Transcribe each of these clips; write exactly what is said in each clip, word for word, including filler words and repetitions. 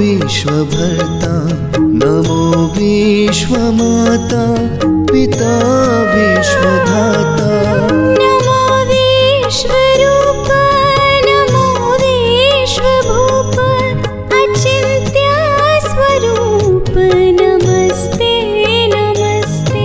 विश्वभर्ता, नमो विश्वमाता, पिता विश्वधाता। नमो विश्वरूप, नमो विश्वभूप, अचिन्त्य स्वरूप, नमस्ते नमस्ते।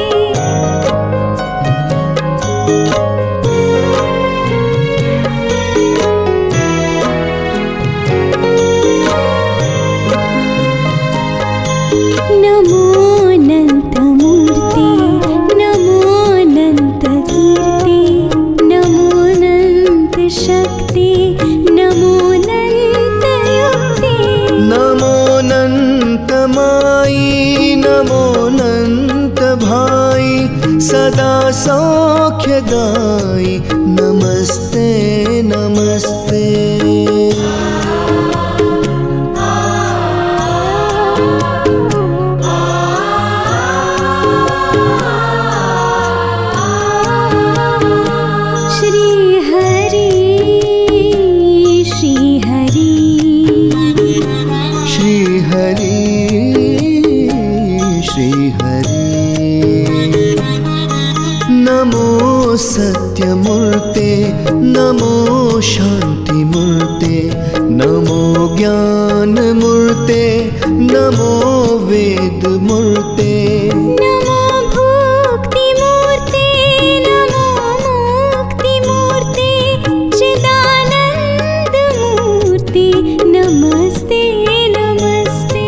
नमो अनन्तमूर्ते, नमो अनन्तकीर्ते, नमो अनन्तशक्ति, नमो अनन्तयुक्ते। नमो अनन्तमायि, नमो अनन्तभायि, सदा सौख्यदायि, नमस्ते नमस्ते। नमो सत्यमूर्ते, नमो शान्तिमूर्ते, नमो ज्ञानमूर्ते, नमो वेदमूर्ते। नमो भुक्तिमूर्ते, नमो मुक्तिमूर्ते, चिदानन्दमूर्ते, नमस्ते नमस्ते।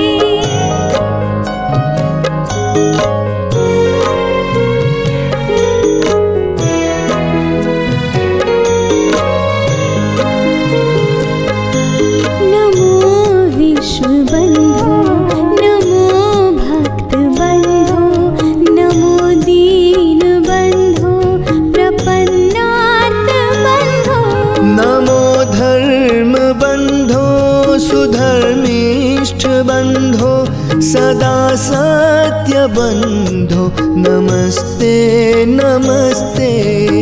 विश्वबन्धो, नमो भक्तबन्धो, नमो दीनबन्धो, प्रपन्नार्तबन्धो। नमो धर्मबन्धो, सुधर्मिष्ठबन्धो, सदा सत्यबन्धो, नमस्ते नमस्ते।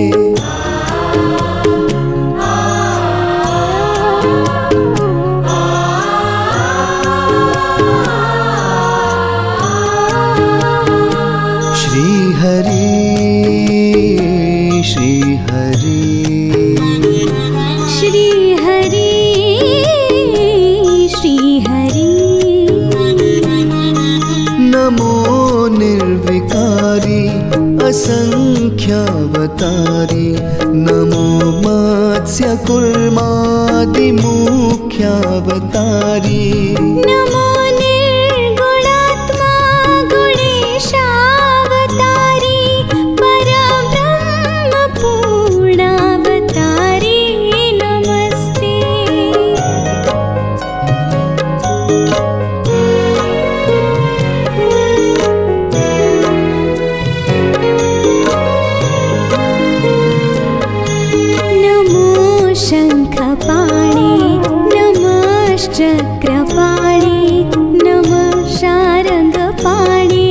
श्री हरि श्री हरि श्री हरि श्री हरि। नमो निर्विकारी, असंख्यावतारी, नमो मत्स्यकूर्मादिमुख्यावतारी। नमो निर्गुणात्मा, गुणेशावतारी, परब्रह्म पूर्णावतारी, नमस्ते। नमो शङ्खपाणे, नमश्चक्रपाणे, नमः शारङ्गपाणे,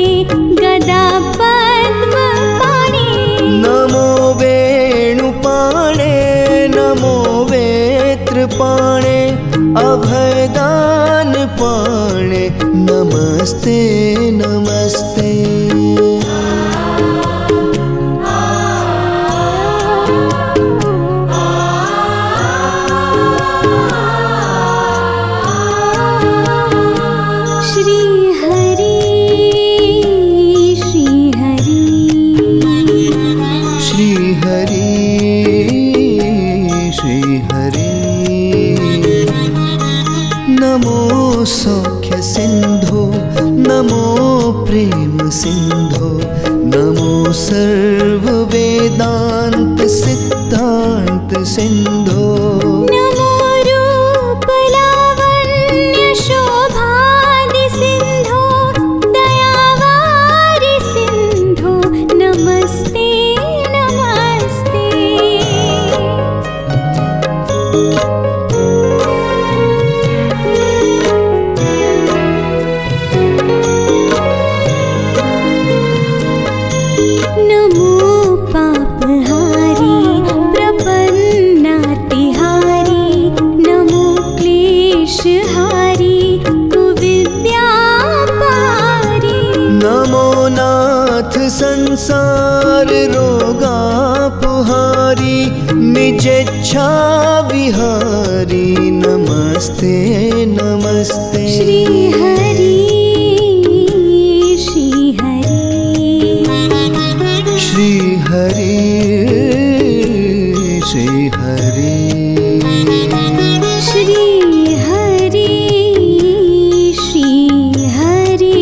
गदापद्मपाणे। नमो वेणुपाणे, नमो वेत्रपाणे, अभयदानपाणे, नमस्ते नमस्ते। श्री हरि श्री हरि श्री हरि श्री हरि। नमो सौख्य सिंधो, नमो प्रेम सिंधो, नमो सर्व वेदांत सिद्धांत सिंधो। नमो रूप लावण्य शोभादि सिंधो, दयावारि सिंधो, नमस्ते नमस्ते। नमो पापहारी, प्रपन्नार्तिहारी, संसार रोगापहारी निजेच्छा विहारी नमस्ते नमस्ते श्री हरि श्री हरि श्री हरि श्री हरि श्री हरि श्री हरि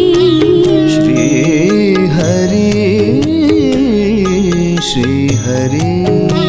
श्री हरि श्री हरि